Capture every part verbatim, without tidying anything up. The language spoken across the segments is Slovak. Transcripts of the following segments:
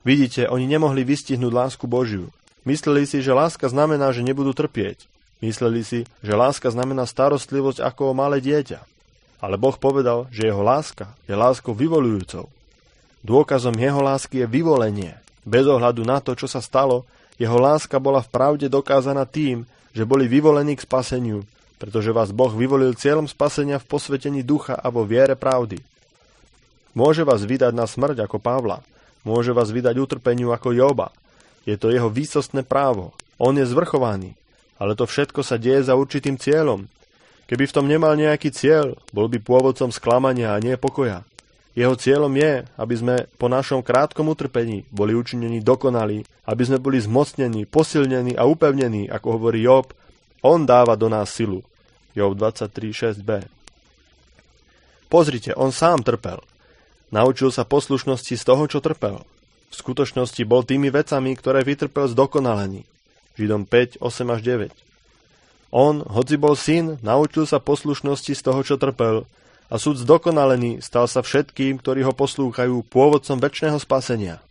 Vidíte, oni nemohli vystihnúť lásku Božiu. Mysleli si, že láska znamená, že nebudú trpieť. Mysleli si, že láska znamená starostlivosť ako o malé dieťa. Ale Boh povedal, že jeho láska je láskou vyvoľujúcou. Dôkazom jeho lásky je vyvolenie. Bez ohľadu na to, čo sa stalo, jeho láska bola v pravde dokázaná tým, že boli vyvolení k spaseniu, pretože vás Boh vyvolil cieľom spasenia v posvetení ducha a vo viere pravdy. Môže vás vydať na smrť ako Pavla, môže vás vydať utrpeniu ako Joba. Je to jeho výsostné právo. On je zvrchovaný, ale to všetko sa deje za určitým cieľom. Keby v tom nemal nejaký cieľ, bol by pôvodcom sklamania a nie pokoja. Jeho cieľom je, aby sme po našom krátkom utrpení boli učinení dokonalí, aby sme boli zmocnení, posilnení a upevnení, ako hovorí Job. On dáva do nás silu. Job dvadsaťtri šesť b. Pozrite, on sám trpel. Naučil sa poslušnosti z toho, čo trpel. V skutočnosti bol tými vecami, ktoré vytrpel zdokonalený. Židom päť osem až deväť. On, hoci bol syn, naučil sa poslušnosti z toho, čo trpel, a súd zdokonalený stal sa všetkým, ktorí ho poslúchajú, pôvodcom večného spasenia.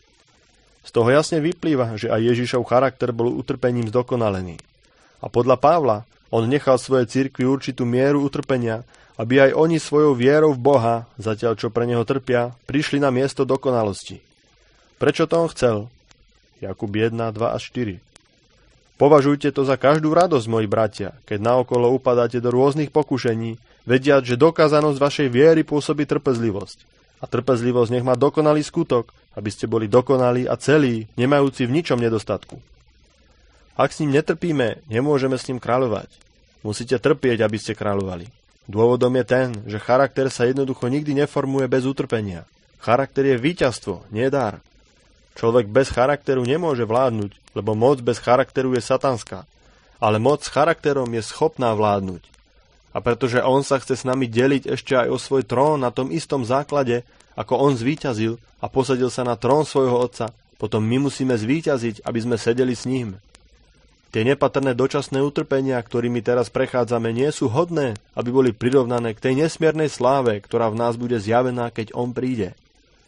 Z toho jasne vyplýva, že aj Ježišov charakter bol utrpením zdokonalený. A podľa Pavla, on nechal svojej cirkvi určitú mieru utrpenia, aby aj oni svojou vierou v Boha, zatiaľ čo pre neho trpia, prišli na miesto dokonalosti. Prečo to on chcel? Jakub jeden, dva a štyri. Považujte to za každú radosť, moji bratia, keď naokolo upadáte do rôznych pokušení, vediac, že dokázanosť vašej viery pôsobí trpezlivosť. A trpezlivosť nech má dokonalý skutok, aby ste boli dokonalí a celí, nemajúci v ničom nedostatku. Ak s ním netrpíme, nemôžeme s ním kráľovať. Musíte trpieť, aby ste kráľovali. Dôvodom je ten, že charakter sa jednoducho nikdy neformuje bez utrpenia. Charakter je víťazstvo, nie dar. Človek bez charakteru nemôže vládnuť, lebo moc bez charakteru je satanská. Ale moc s charakterom je schopná vládnuť. A pretože on sa chce s nami deliť ešte aj o svoj trón na tom istom základe, ako on zvíťazil a posadil sa na trón svojho otca, potom my musíme zvíťaziť, aby sme sedeli s ním. Tie nepatrné dočasné utrpenia, ktorými teraz prechádzame, nie sú hodné, aby boli prirovnané k tej nesmiernej sláve, ktorá v nás bude zjavená, keď on príde.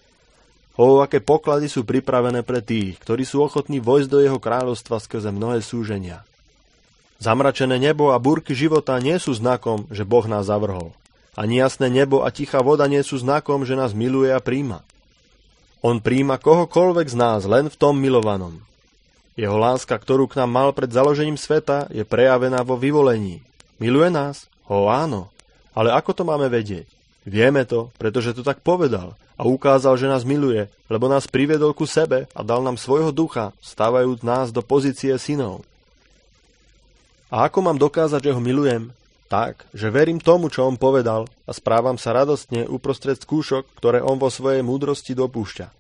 O, aké poklady sú pripravené pre tých, ktorí sú ochotní vojsť do jeho kráľovstva skrze mnohé súženia. Zamračené nebo a búrky života nie sú znakom, že Boh nás zavrhol. Ani jasné nebo a tichá voda nie sú znakom, že nás miluje a príjma. On príjma kohokoľvek z nás len v tom milovanom. Jeho láska, ktorú k nám mal pred založením sveta, je prejavená vo vyvolení. Miluje nás? Ho áno. Ale ako to máme vedieť? Vieme to, pretože to tak povedal a ukázal, že nás miluje, lebo nás priviedol ku sebe a dal nám svojho ducha, stávajúc nás do pozície synov. A ako mám dokázať, že ho milujem? Tak, že verím tomu, čo on povedal a správam sa radostne uprostred skúšok, ktoré on vo svojej múdrosti dopúšťa.